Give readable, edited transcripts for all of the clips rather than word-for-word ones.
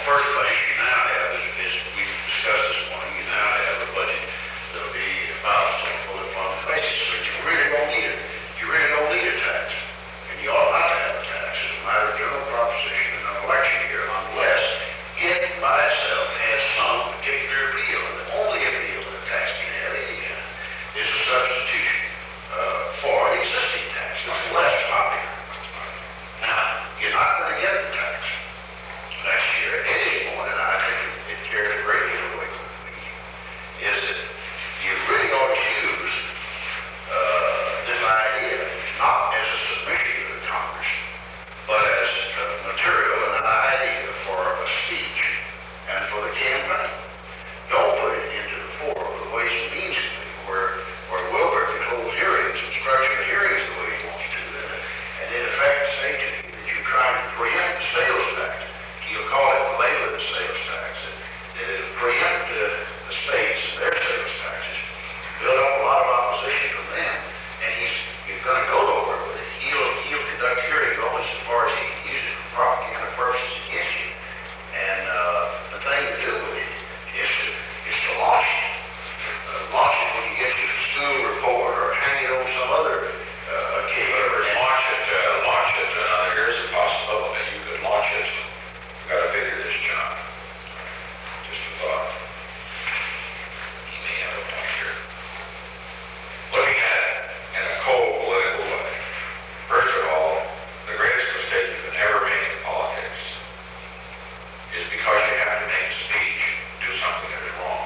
first place you now have is we've discussed this morning, you now have a budget that'll be balanced on a fully funded basis. But you really don't need it. You really don't need a tax. And you ought not to have a tax. It's a matter of general proposition in an election year unless it by itself has some particular appeal. And the only appeal that a tax can have any kind is a substitution for an existing tax. It's less popular. Now, you're not going to get the tax next year anymore, and I think it carries a great deal of weight with me, is that you really ought to use this idea not as a submission to the Congress, but as material and an idea for a speech and for the campaign. Don't put it into the fore of the Ways and Means Committee where Wilbur can hold hearings and structure the hearings the way he wants to, and in effect say to you that you're trying to preempt the sales tax. You'll call it labor the sales tax. It'll preempt the states and their sales taxes, build up a lot of opposition from them, and you're going to go nowhere with it. He'll conduct hearings only so far as he can use it for propaganda purposes against you. And the thing to do with it is to launch it. Launch it when you get to the school report or hang it on some other occasion. Launch it. Here's a possibility. You could launch it. You've got to figure this, John. Just a thought. You may have a point here. Looking at it in a cold political way. First of all, the greatest mistake you can ever make in politics is because you have to make a speech, do something that is wrong.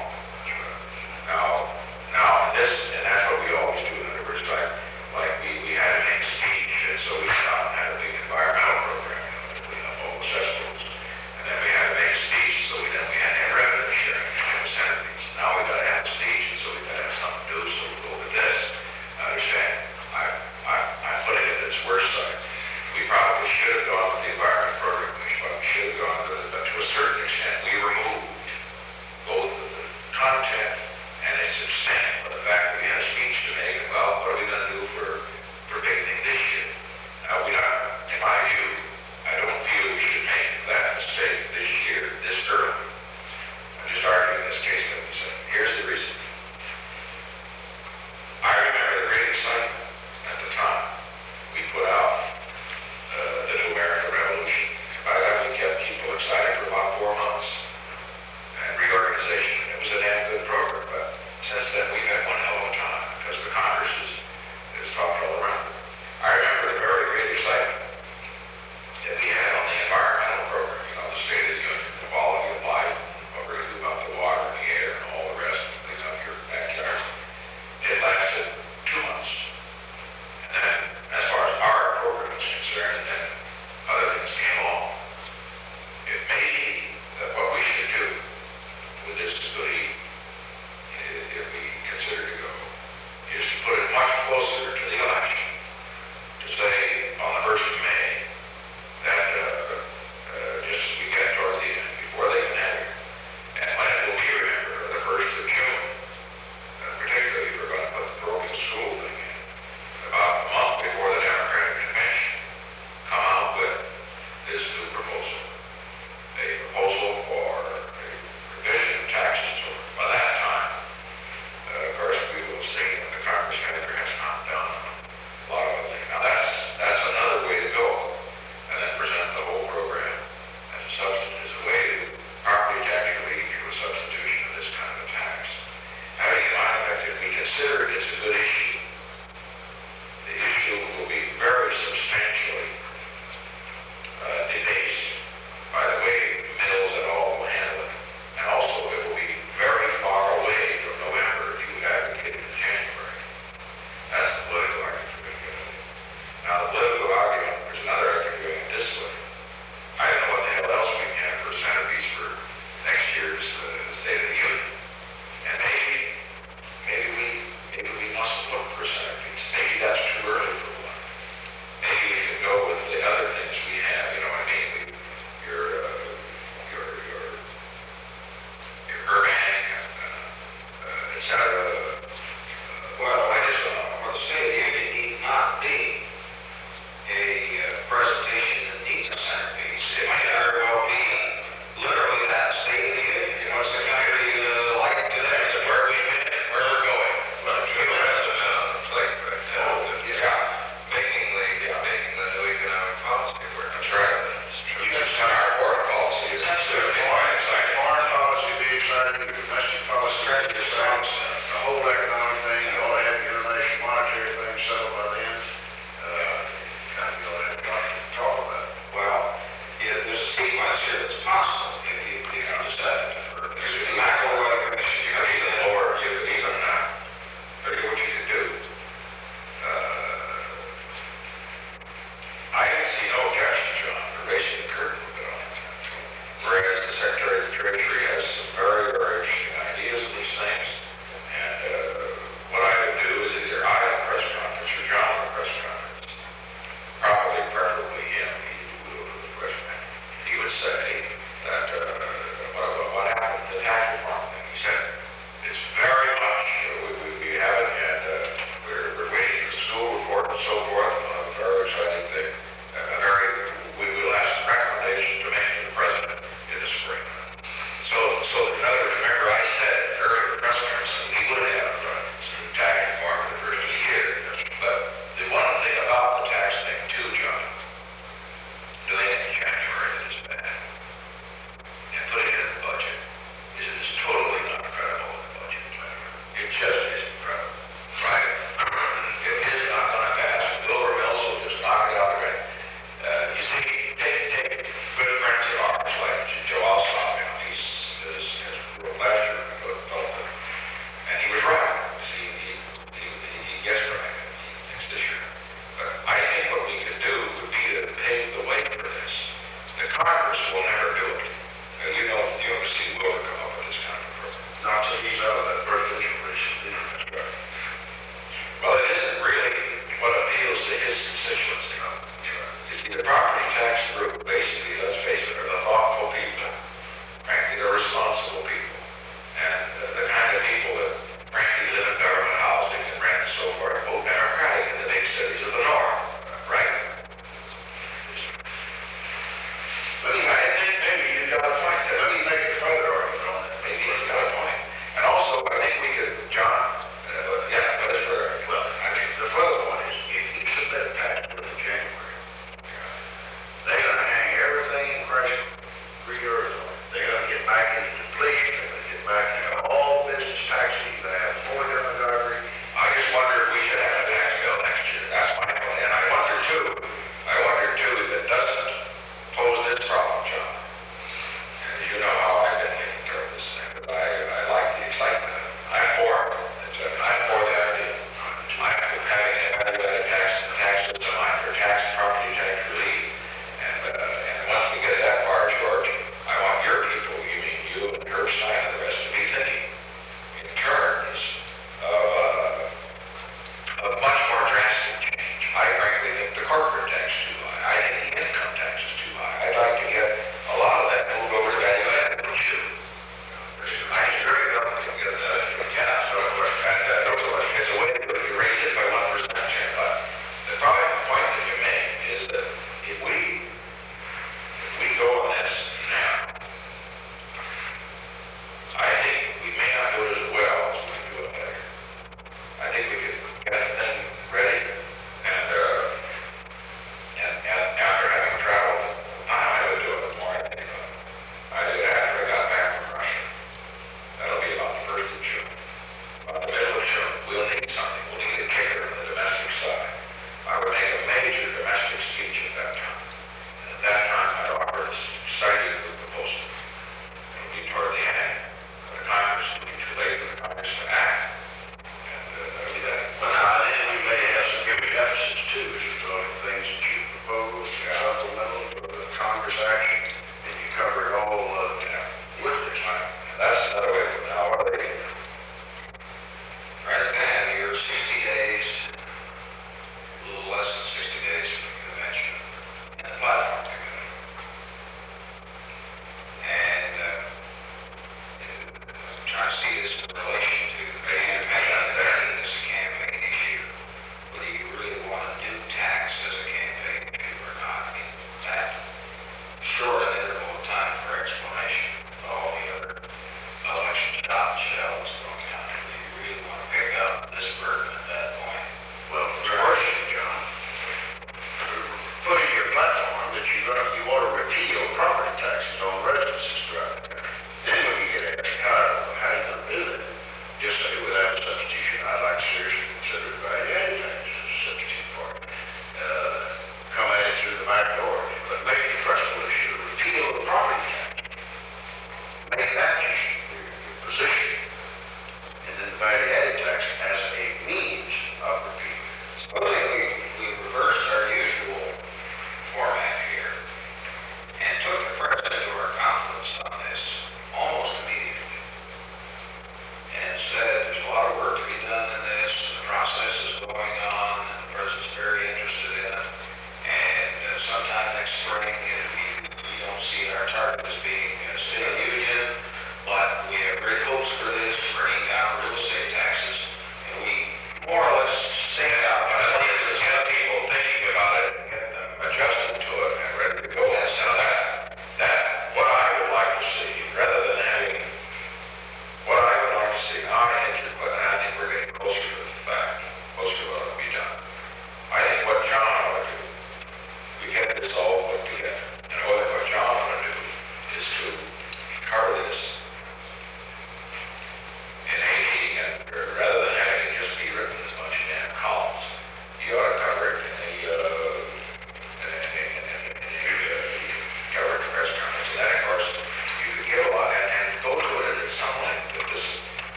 Now, and that's what we always do in other words, like we had to make a speech, and so we stopped and had a big environmental program, all the cesspools. And then we had to make a speech, so we had to have revenue sharing and incentives. Now we got to have a speech, and so we got to have something to do, so we go with this. I understand. I'm putting it at its worst side. We probably should have gone with the environment program. We probably should have gone with it, but to a certain Treasury has some very, very interesting ideas on these things. And what I would do is either I have a press conference or John have a press conference. Probably, preferably him. He would do the press conference. He would say that what happened to the tax reform thing. He said it's very much we have it, and we're waiting for the school report and so forth. A very exciting thing. We will ask the recommendation to make to the president in the spring. So in other words, remember I said earlier at the press conference that we would have some tax reform in the first of the year. But the one thing about the tax thing too, John, doing it in January that is bad, and putting it in the budget is totally not credible in the budget. It just isn't credible, right? It is not going to pass. Wilbur Mills will just knock it out of the way. You see, take good friends of ours like Joe Alsop. He's last year in Philadelphia, and he was right. See, he gets right. He thinks this year. But I think what we could do would be to pave the way for this. The Congress will never do it. You don't see Will come up with this kind of program. Not till he's out of that presidential race. That's right. Well, it isn't really what appeals to his constituents. You see, the property tax group basically, let's face it, are the thoughtful people. Frankly, they're responsible people. And the kind of people that frankly live in government housing and rent and so forth, vote Democratic in the big cities of the North, right? I think maybe you got a point there. Let me make a further argument on that. Maybe he's got a point. And also, I think we could, John, but it's for, Well, I mean, the further one is, if you submit a tax bill in January, they're gonna hang everything in crash reserves on it. They're gonna get back into depletion, they're gonna get back into all business taxes, you're gonna have more demagoguery. I just wonder if we should have a tax bill next year. That's my point. And I wonder too, if it doesn't pose this problem, John. And you know how I've been taking care of this thing, but I like the excitement. I'm for it. I'm for the idea. I'm having evaluated tax system, I'm for tax and property tax relief. And once we get that far, George, I want your people, you mean you and Kirstein and the rest of me, to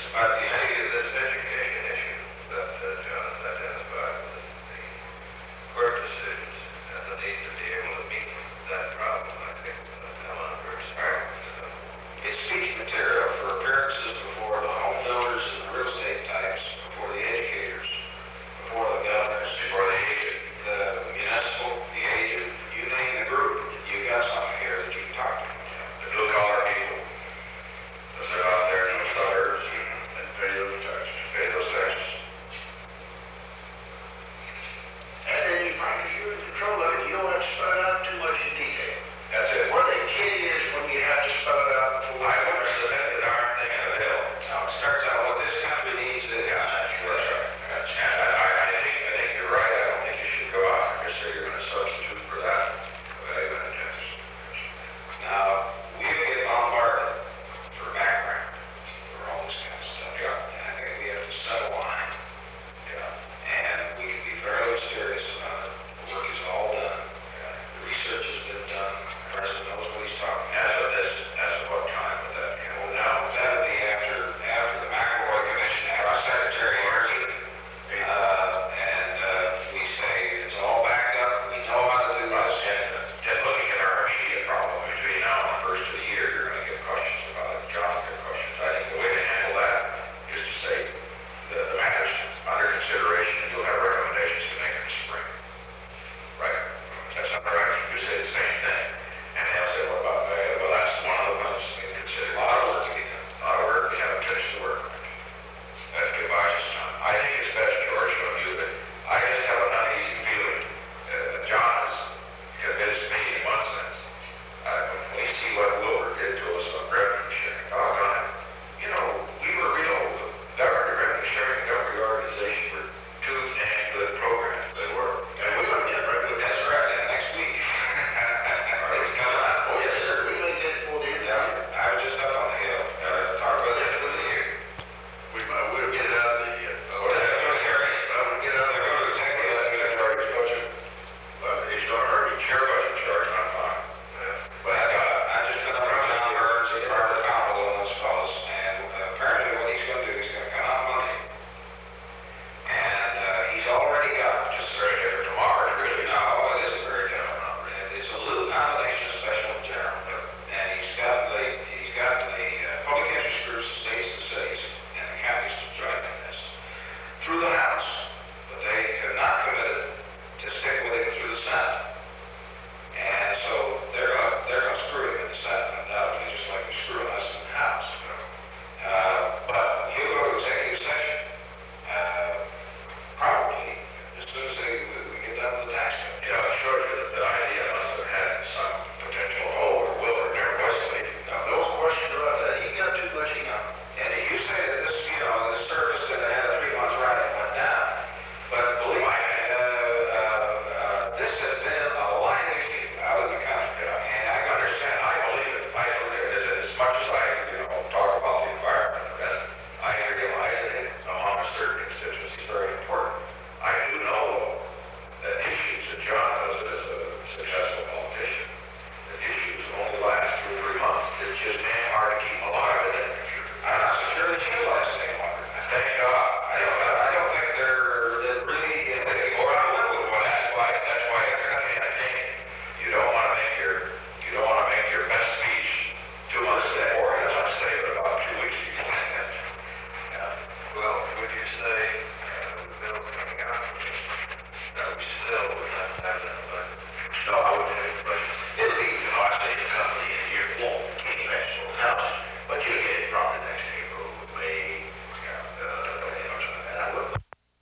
I